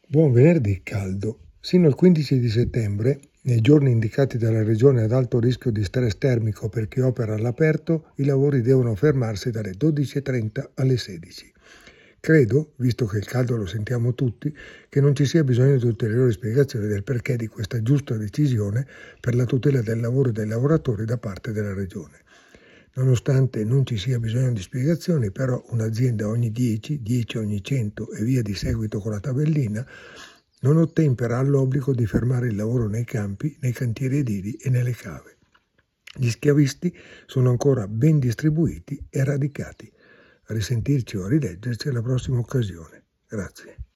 Buon venerdì caldo. Sino al 15 di settembre, nei giorni indicati dalla Regione ad alto rischio di stress termico per chi opera all'aperto, i lavori devono fermarsi dalle 12:30 alle 16. Credo, visto che il caldo lo sentiamo tutti, che non ci sia bisogno di ulteriori spiegazioni del perché di questa giusta decisione per la tutela del lavoro e dei lavoratori da parte della Regione. Nonostante non ci sia bisogno di spiegazioni, però un'azienda ogni 10, 10 ogni 100 e via di seguito con la tabellina non ottempera all'obbligo di fermare il lavoro nei campi, nei cantieri edili e nelle cave. Gli schiavisti sono ancora ben distribuiti e radicati. A risentirci o a rileggerci alla prossima occasione. Grazie.